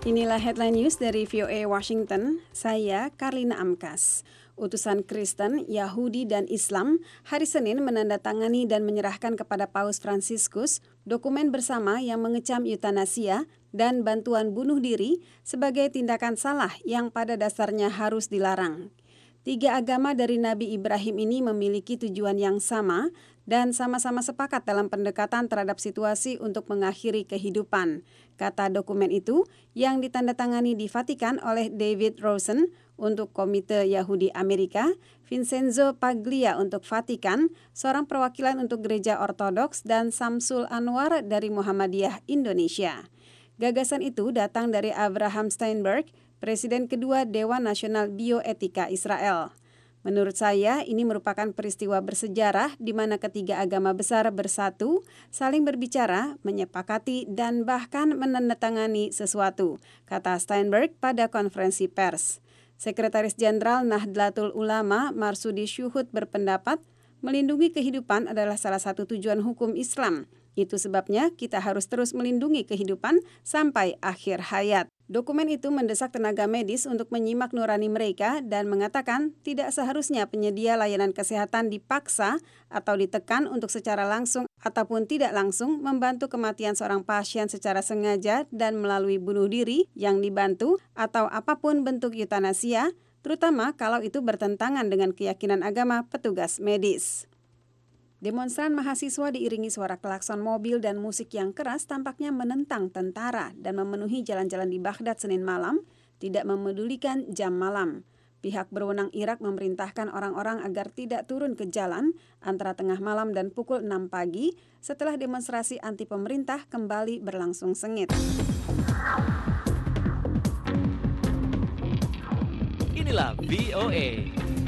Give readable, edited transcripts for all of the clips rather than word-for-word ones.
Inilah headline news dari VOA Washington, saya Karlina Amkas. Utusan Kristen, Yahudi, dan Islam hari Senin menandatangani dan menyerahkan kepada Paus Fransiskus dokumen bersama yang mengecam eutanasia dan bantuan bunuh diri sebagai tindakan salah yang pada dasarnya harus dilarang. Tiga agama dari Nabi Ibrahim ini memiliki tujuan yang sama dan sama-sama sepakat dalam pendekatan terhadap situasi untuk mengakhiri kehidupan, kata dokumen itu yang ditandatangani di Vatikan oleh David Rosen untuk Komite Yahudi Amerika, Vincenzo Paglia untuk Vatikan, seorang perwakilan untuk Gereja Ortodoks, dan Samsul Anwar dari Muhammadiyah Indonesia. Gagasan itu datang dari Abraham Steinberg, Presiden kedua Dewan Nasional Bioetika Israel. Menurut saya, ini merupakan peristiwa bersejarah di mana ketiga agama besar bersatu, saling berbicara, menyepakati, dan bahkan menandatangani sesuatu, kata Steinberg pada konferensi pers. Sekretaris Jenderal Nahdlatul Ulama Marsudi Syuhud berpendapat, melindungi kehidupan adalah salah satu tujuan hukum Islam. Itu sebabnya kita harus terus melindungi kehidupan sampai akhir hayat. Dokumen itu mendesak tenaga medis untuk menyimak nurani mereka dan mengatakan tidak seharusnya penyedia layanan kesehatan dipaksa atau ditekan untuk secara langsung ataupun tidak langsung membantu kematian seorang pasien secara sengaja dan melalui bunuh diri yang dibantu atau apapun bentuk eutanasia, terutama kalau itu bertentangan dengan keyakinan agama petugas medis. Demonstran mahasiswa diiringi suara klakson mobil dan musik yang keras tampaknya menentang tentara dan memenuhi jalan-jalan di Baghdad Senin malam, tidak memedulikan jam malam. Pihak berwenang Irak memerintahkan orang-orang agar tidak turun ke jalan antara tengah malam dan pukul 6 pagi setelah demonstrasi anti pemerintah kembali berlangsung sengit. Inilah VOA.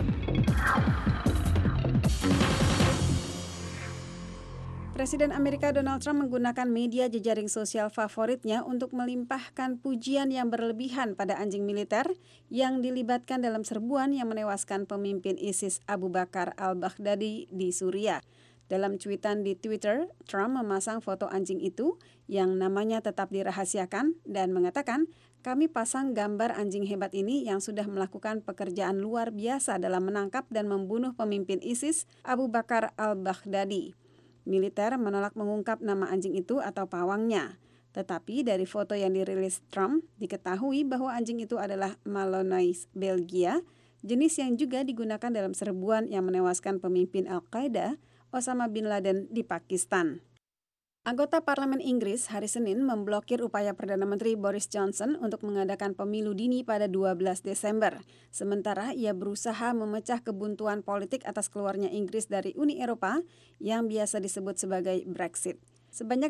Presiden Amerika Donald Trump menggunakan media jejaring sosial favoritnya untuk melimpahkan pujian yang berlebihan pada anjing militer yang dilibatkan dalam serbuan yang menewaskan pemimpin ISIS Abu Bakar al-Baghdadi di Suriah. Dalam cuitan di Twitter, Trump memasang foto anjing itu yang namanya tetap dirahasiakan dan mengatakan, "Kami pasang gambar anjing hebat ini yang sudah melakukan pekerjaan luar biasa dalam menangkap dan membunuh pemimpin ISIS Abu Bakar al-Baghdadi." Militer menolak mengungkap nama anjing itu atau pawangnya. Tetapi dari foto yang dirilis Trump, diketahui bahwa anjing itu adalah Malinois Belgia, jenis yang juga digunakan dalam serbuan yang menewaskan pemimpin Al-Qaeda, Osama bin Laden di Pakistan. Anggota Parlemen Inggris hari Senin memblokir upaya Perdana Menteri Boris Johnson untuk mengadakan pemilu dini pada 12 Desember. Sementara ia berusaha memecah kebuntuan politik atas keluarnya Inggris dari Uni Eropa yang biasa disebut sebagai Brexit. Sebanyak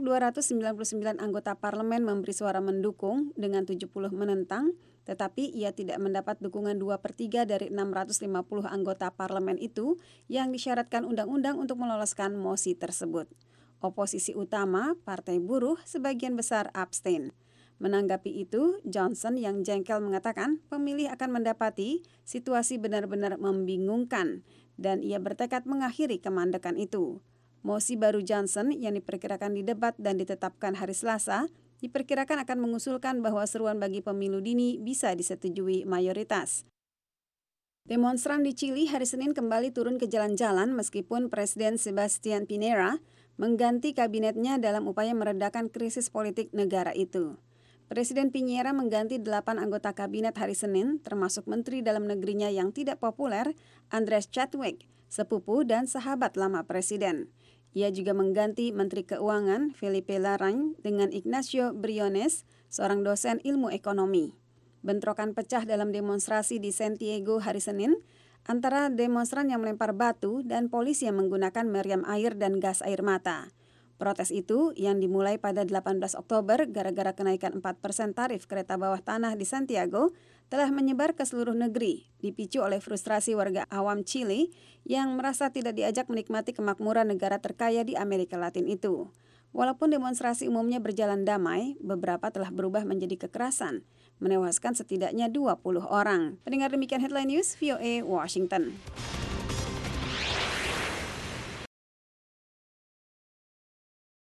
299 anggota parlemen memberi suara mendukung dengan 70 menentang, tetapi ia tidak mendapat dukungan 2/3 dari 650 anggota parlemen itu yang disyaratkan undang-undang untuk meloloskan mosi tersebut. Oposisi utama, Partai Buruh, sebagian besar abstain. Menanggapi itu, Johnson yang jengkel mengatakan pemilih akan mendapati situasi benar-benar membingungkan dan ia bertekad mengakhiri kemandekan itu. Mosi baru Johnson yang diperkirakan didebat dan ditetapkan hari Selasa diperkirakan akan mengusulkan bahwa seruan bagi pemilu dini bisa disetujui mayoritas. Demonstran di Chili hari Senin kembali turun ke jalan-jalan meskipun Presiden Sebastián Piñera mengganti kabinetnya dalam upaya meredakan krisis politik negara itu. Presiden Piñera mengganti 8 anggota kabinet hari Senin, termasuk Menteri Dalam Negerinya yang tidak populer, Andres Chadwick, sepupu dan sahabat lama Presiden. Ia juga mengganti Menteri Keuangan Felipe Larraín dengan Ignacio Briones, seorang dosen ilmu ekonomi. Bentrokan pecah dalam demonstrasi di Santiago hari Senin antara demonstran yang melempar batu dan polisi yang menggunakan meriam air dan gas air mata. Protes itu yang dimulai pada 18 Oktober gara-gara kenaikan 4% tarif kereta bawah tanah di Santiago telah menyebar ke seluruh negeri, dipicu oleh frustrasi warga awam Chili yang merasa tidak diajak menikmati kemakmuran negara terkaya di Amerika Latin itu. Walaupun demonstrasi umumnya berjalan damai, beberapa telah berubah menjadi kekerasan, menewaskan setidaknya 20 orang. Pendengar demikian headline news VOA Washington.